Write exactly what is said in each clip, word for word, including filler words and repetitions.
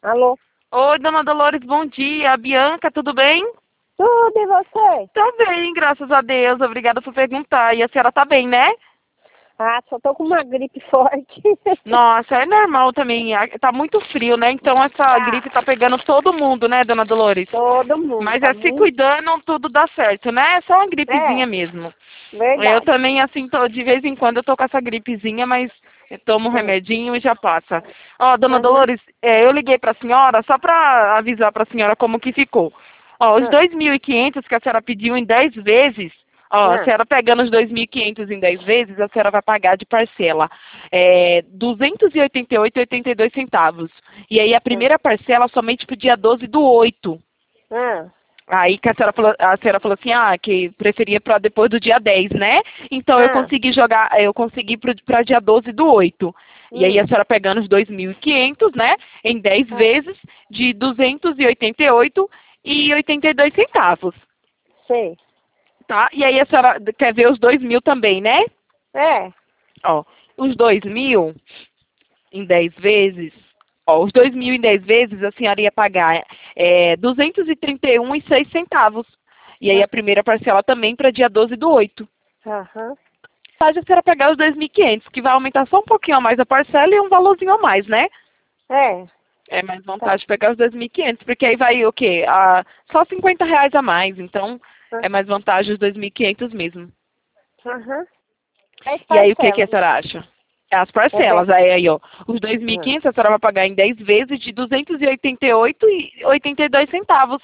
Alô? Oi, dona Dolores, bom dia. A Bianca, tudo bem? Tudo, e você? Tô bem, graças a Deus. Obrigada por perguntar. E a senhora tá bem, né? Ah, só tô com uma gripe forte. Nossa, é normal também. A- Tá muito frio, né? Então essa Tá, gripe tá pegando todo mundo, né, dona Dolores? todo mundo, Mas tá é se muito... cuidando, tudo dá certo, né? É só uma gripezinha É, mesmo. Eu verdade. também, assim, tô, de vez em quando eu tô com essa gripezinha, mas eu tomo um Hum. remedinho e já passa. Ó, dona Uhum. Dolores, é, eu liguei pra senhora só pra avisar pra senhora como que ficou. Ó, os Hum. dois mil e quinhentos que a senhora pediu em dez vezes, ó, a Hum. senhora pegando os dois mil e quinhentos em dez vezes, a senhora vai pagar de parcela é, duzentos e oitenta e oito e oitenta e dois centavos. E aí a Hum. primeira parcela somente pro dia doze do oito. Hum. Aí que a senhora falou, a senhora falou assim, ah, que preferia para depois do dia dez, né? Então eu Hum. consegui jogar, eu consegui para dia doze do oito. E aí a Hum. senhora pegando os dois mil e quinhentos, né? Em dez Hum. vezes de duzentos e oitenta e oito e oitenta e dois centavos, Sei. tá? E aí a senhora quer ver os dois mil também, né? É. Ó, os dois mil em dez vezes, ó, os dois mil em dez vezes a senhora ia pagar é, duzentos e trinta e um e seis centavos. E aí a primeira parcela também para dia doze do oito. Aham. Faz a senhora pegar os dois mil e quinhentos, que vai aumentar só um pouquinho a mais a parcela e um valorzinho a mais, né? É. É mais Tá. vantagem pegar os dois mil e quinhentos, porque aí vai o quê? Ah, só cinquenta reais a mais, então é mais vantagem os dois mil e quinhentos mesmo. Aham. Dez E aí o que, que a parcelas. senhora acha? As É parcelas, dez. aí, aí ó, os dois mil e Hum. quinhentos a senhora vai pagar em dez vezes de duzentos e oitenta e oito e oitenta e dois centavos.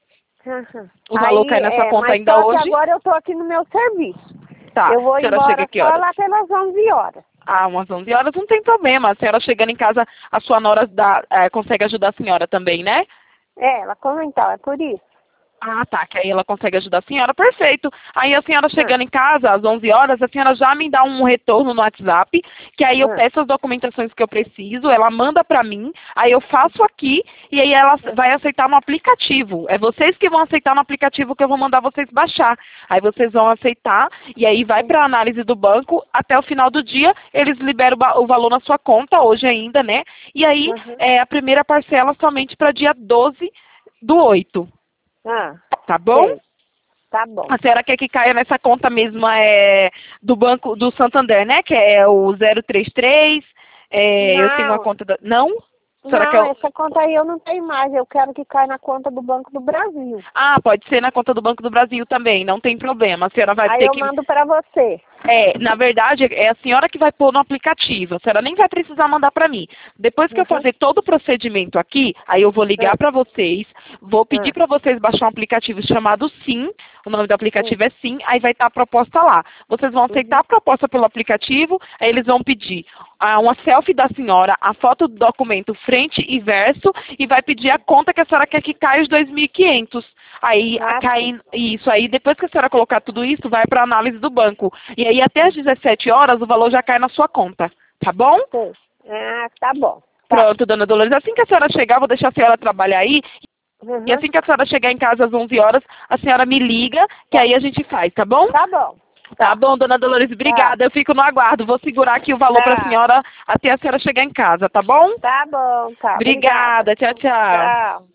Aham. O valor Aí, cai na sua é, conta mas ainda só que hoje. agora eu tô aqui no meu serviço. Tá, Eu vou a senhora chega embora que só horas? lá pelas onze horas. Ah, umas onze horas não tem problema. A senhora chegando em casa, a sua nora dá, é, consegue ajudar a senhora também, né? É, ela comentou, é por isso. Ah, tá, que aí ela consegue ajudar a senhora, perfeito. Aí a senhora Hum. chegando em casa às onze horas, a senhora já me dá um retorno no WhatsApp, que aí eu Hum. peço as documentações que eu preciso, ela manda pra mim, aí eu faço aqui e aí ela Hum. vai aceitar no aplicativo. É vocês que vão aceitar no aplicativo que eu vou mandar vocês baixar. Aí vocês vão aceitar e aí vai pra análise do banco, até o final do dia eles liberam o ba- o valor na sua conta, hoje ainda, né? E aí Uhum. é a primeira parcela somente para dia doze do oito. Ah, Tá bom? sei. Tá bom. A senhora quer que caia nessa conta mesmo é, do Banco do Santander, né? Que é o zero três três. É, eu tenho uma Não, conta da... Não? A senhora não, quer... essa conta aí eu não tenho mais. Eu quero que caia na conta do Banco do Brasil. Ah, pode ser na conta do Banco do Brasil também, não tem problema. A senhora vai Aí ter eu que... mando pra você. É, na verdade, é a senhora que vai pôr no aplicativo. A senhora nem vai precisar mandar para mim. Depois que eu Uhum. fazer todo o procedimento aqui, aí eu vou ligar Ah, para vocês, vou pedir ah, para vocês baixar um aplicativo chamado Sim. O nome do hum, aplicativo é Sim, aí vai estar a proposta lá. Vocês vão aceitar uhum, a proposta pelo aplicativo, aí eles vão pedir ah, uma selfie da senhora, a foto do documento frente e verso, e vai pedir a conta que a senhora quer que caia os dois mil e quinhentos. Aí, a ah, sim. cai, isso aí, depois que a senhora colocar tudo isso, vai para análise do banco. E aí, até às dezessete horas, o valor já cai na sua conta. Tá bom? Sei. Ah, tá bom. Tá. Pronto, dona Dolores. Assim que a senhora chegar, vou deixar a senhora trabalhar aí. E Uhum. assim que a senhora chegar em casa às onze horas, a senhora me liga, que Tá. aí a gente faz, tá bom? Tá bom. Tá Tá. bom, dona Dolores, Tá. obrigada. Eu fico no aguardo. Vou segurar aqui o valor para a Tá. senhora até a senhora chegar em casa, tá bom? Tá bom. Tá. Obrigada. Obrigada. Tchau, tchau. Tchau.